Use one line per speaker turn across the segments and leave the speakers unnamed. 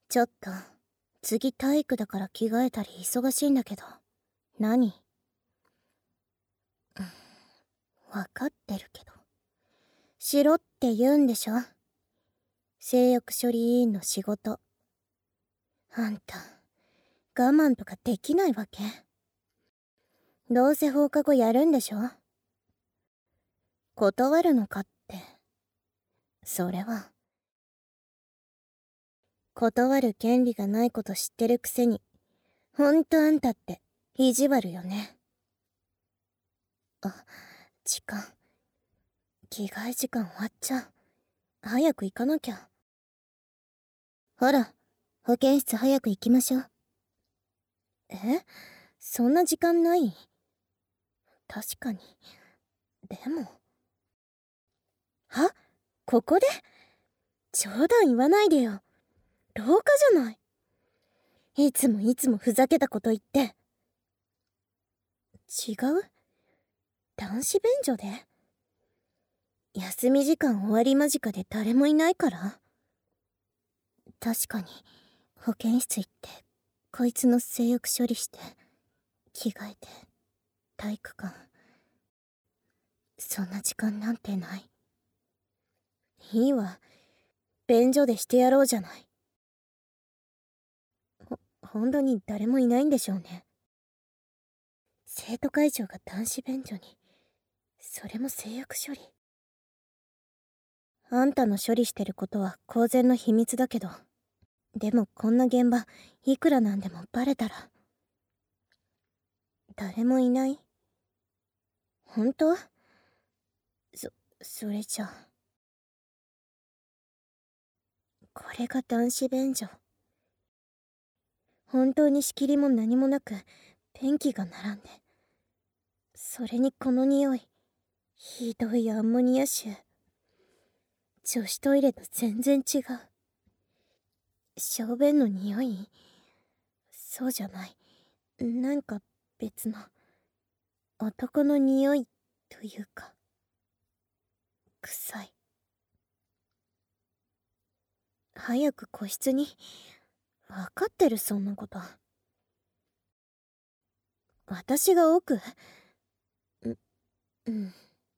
ちょっと、次体育だから着替えたり忙しいんだけど。何？わかってるけど。しろって言うんでしょ？性欲処理委員の仕事。あんた、我慢とかできないわけ？どうせ放課後やるんでしょ？断るのかって。それは。断る権利がないこと知ってるくせに、ほんとあんたって意地悪よね。あ、時間。着替え時間終わっちゃう。早く行かなきゃ。ほら、保健室早く行きましょう。え？そんな時間ない？確かに。でも。は？ここで？冗談言わないでよ。廊下じゃない。いつもふざけたこと言って。違う？男子便所で？休み時間終わり間近で誰もいないから？確かに、保健室行って、こいつの性欲処理して、着替えて、体育館。そんな時間なんてない。いいわ。便所でしてやろうじゃない。本当に誰もいないんでしょうね。生徒会長が男子便所に。それも性欲処理。あんたの処理してることは公然の秘密だけど、でもこんな現場、いくらなんでもバレたら。誰もいない？本当？それじゃあ。これが男子便所。本当に仕切りも何もなく、便器が並んで。それにこの匂い。ひどいアンモニア臭。女子トイレと全然違う。小便の匂い？そうじゃない。なんか別の。男の匂いというか。臭い。早く個室に。わかってる、そんなこと。私が奥？うん。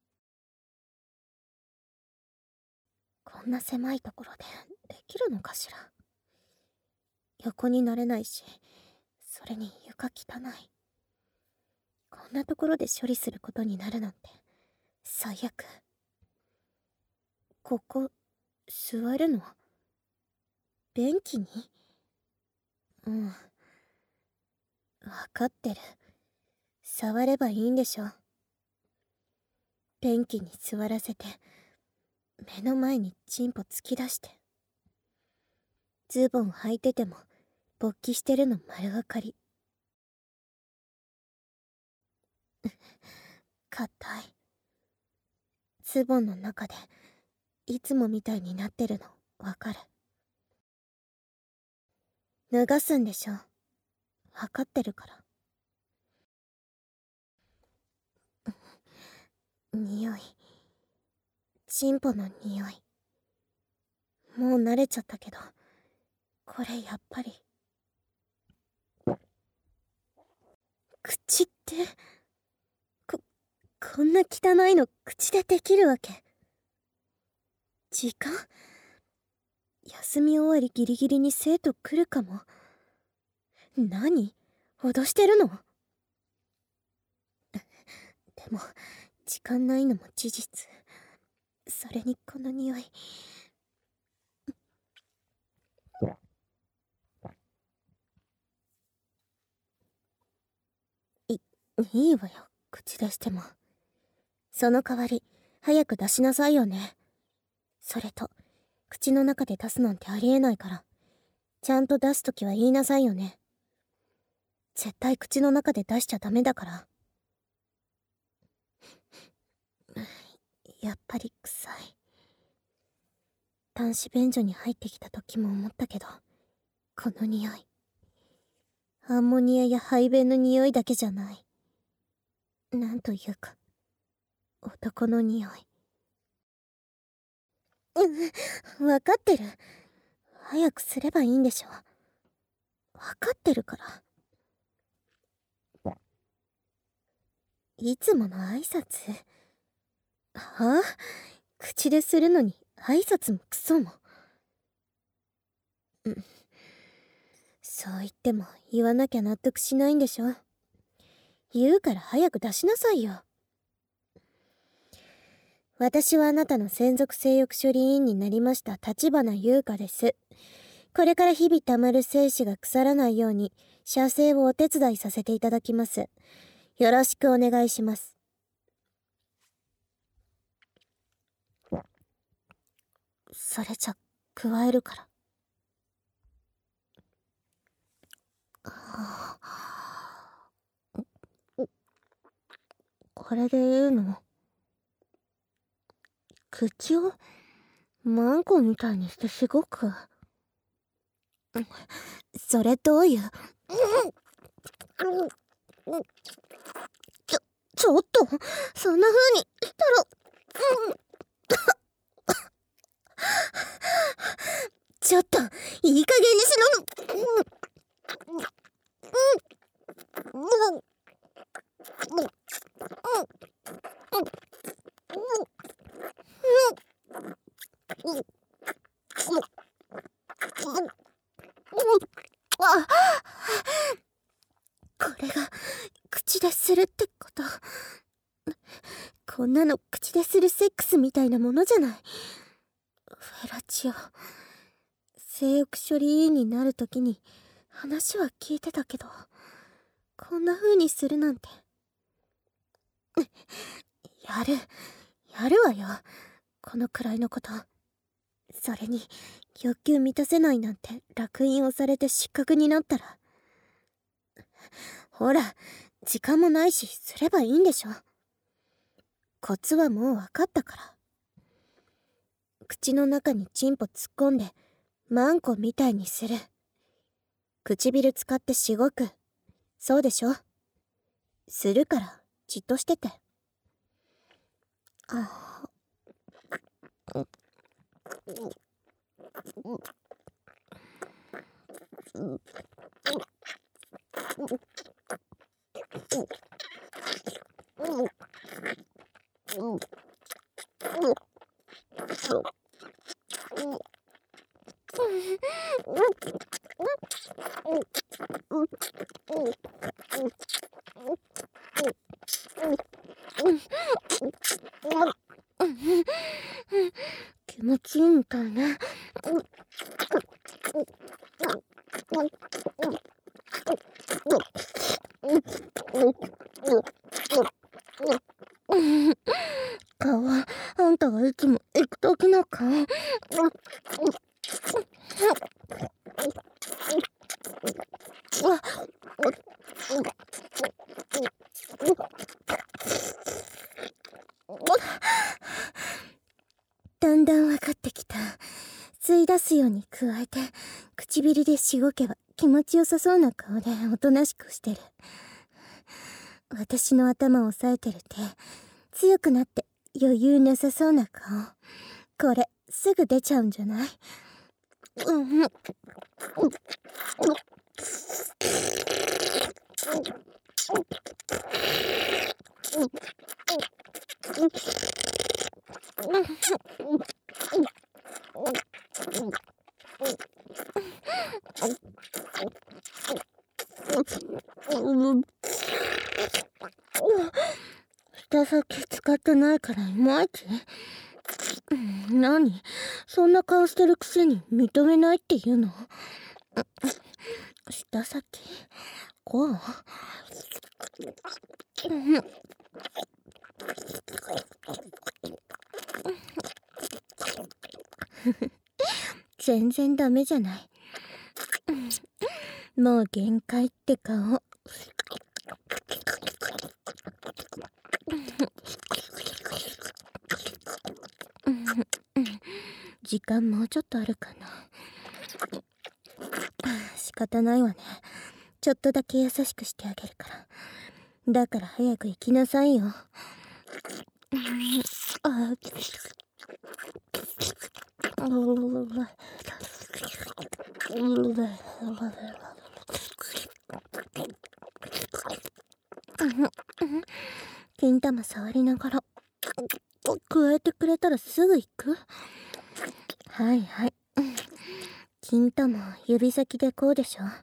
こんな狭いところでできるのかしら。横になれないし、それに床汚い。こんなところで処理することになるなんて、最悪。ここ、座るの？便器に？うん。わかってる。触ればいいんでしょ。便器に座らせて、目の前にチンポ突き出して。ズボン履いてても、勃起してるの丸わかり。硬い。ズボンの中で、いつもみたいになってるの、わかる。脱がすんでしょ。わかってるから。匂い。チンポの匂い。もう慣れちゃったけど、これやっぱり。口って、こ、こんな汚いの口でできるわけ？時間？休み終わりギリギリに生徒来るかも。何？脅してるの？でも、時間ないのも事実。それにこの匂い。いいわよ、口出しても。その代わり、早く出しなさいよね。それと、口の中で出すなんてありえないから、ちゃんと出すときは言いなさいよね。絶対口の中で出しちゃダメだから。やっぱり臭い。男子便所に入ってきた時も思ったけど、この匂い。アンモニアや排便の匂いだけじゃない。なんというか、男の匂い。わかってる。 早くすればいいんでしょ。わかってるから。いつもの挨拶？はあ？口でするのに挨拶もクソも。そう言っても言わなきゃ納得しないんでしょ。言うから早く出しなさいよ。私はあなたの専属性欲処理委員になりました立花優香です。これから日々たまる精子が腐らないように射精をお手伝いさせていただきます。よろしくお願いします。それじゃ加えるから。これで言うの？口をマンコみたいにしてしごく？それどういう？ちょっと、そんな風にしたら、ちょっと、いい加減にしろ。これが口でするってこと？こんなの口でするセックスみたいなものじゃない。フェラチオ、性欲処理委員になるときに話は聞いてたけど、こんな風にするなんて。やるわよ、このくらいのこと。それに欲求満たせないなんて烙印をされて失格になったら、ほら時間もないしすればいいんでしょ。コツはもう分かったから。口の中にチンポ突っ込んでマンコみたいにする。唇使ってしごく。そうでしょ。するからじっとしてて。気持ちいいみたいね。顔はあんたがいつも行く時の顔。だんだん分かってきた。吸い出すように加えて唇でしごけば気持ちよさそうな顔でおとなしくしてる。私の頭を押さえてる手、強くなって余裕なさそうな顔。これすぐ出ちゃうんじゃない？舌先使ってないからいまいち。何？そんな顔してるくせに認めないって言うの？舌先？こう？全然ダメじゃない。もう限界って顔。時間もうちょっとあるかな。仕方ないわね。ちょっとだけ優しくしてあげるから。だから早く行きなさいよ。 金玉触りながら加えてくれたらすぐ行く。はいはい。金玉指先でこうでしょ。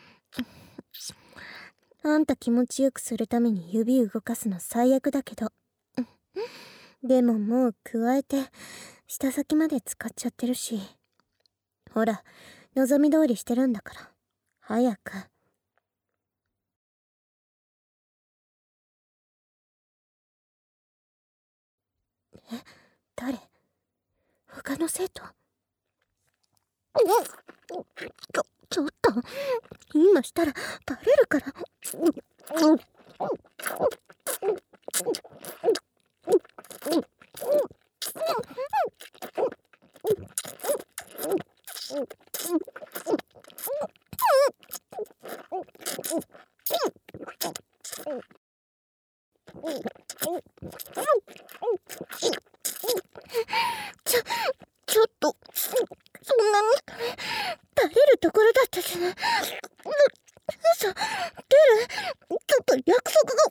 あんた気持ちよくするために指動かすの最悪だけど、でももう加えて舌先まで使っちゃってるし、ほら望み通りしてるんだから早く。誰？他の生徒？ちょっと今したらバレるから。ちょっとそんなにバレるところだったじゃない。嘘出る？ちょっと約束が。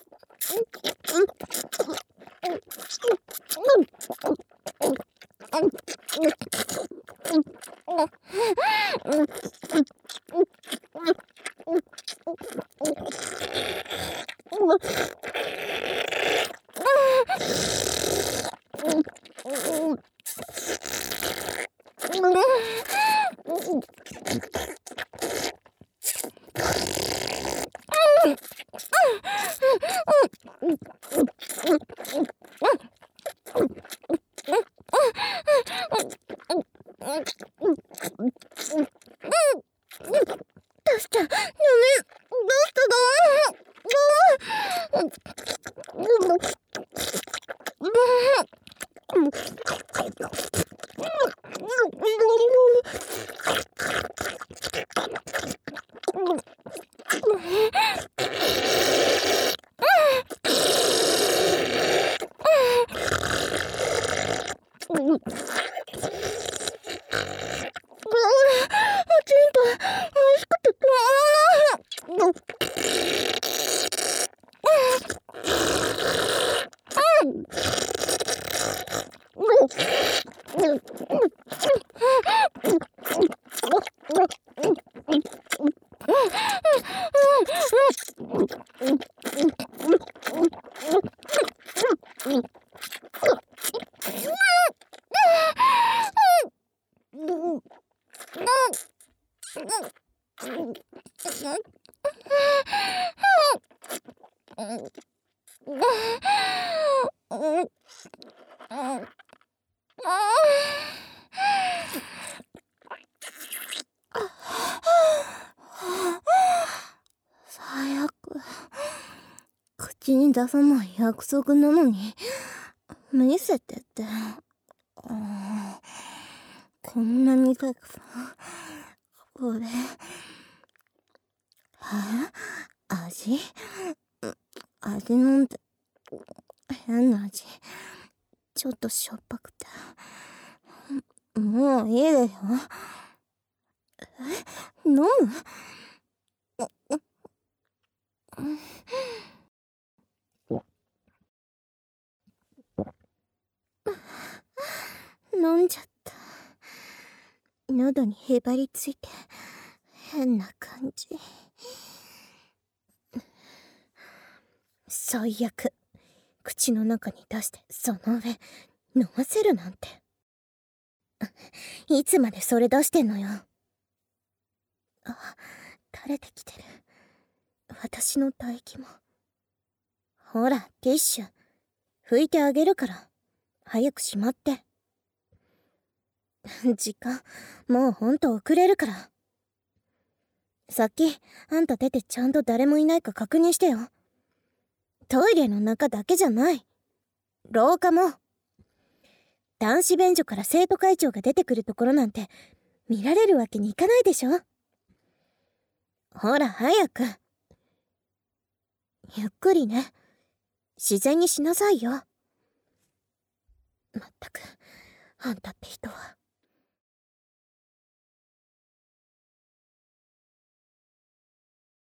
出しちゃダメ。どうした最悪。口に出さない約束なのに見せてって。こんなにたくさん。これ味なんて変な味。ちょっとしょっぱくて。もういいでよ。飲む？飲んじゃった。喉にへばりついて変な感じ。最悪。口の中に出してその上飲ませるなんて。いつまでそれ出してんのよ。垂れてきてる。私の唾液も。ほらティッシュ拭いてあげるから早くしまって。時間もうほんと遅れるから。さっきあんた出てちゃんと誰もいないか確認してよ。トイレの中だけじゃない、廊下も。男子便所から生徒会長が出てくるところなんて見られるわけにいかないでしょ。ほら早く。ゆっくりね。自然にしなさいよ。まったくあんたって人は。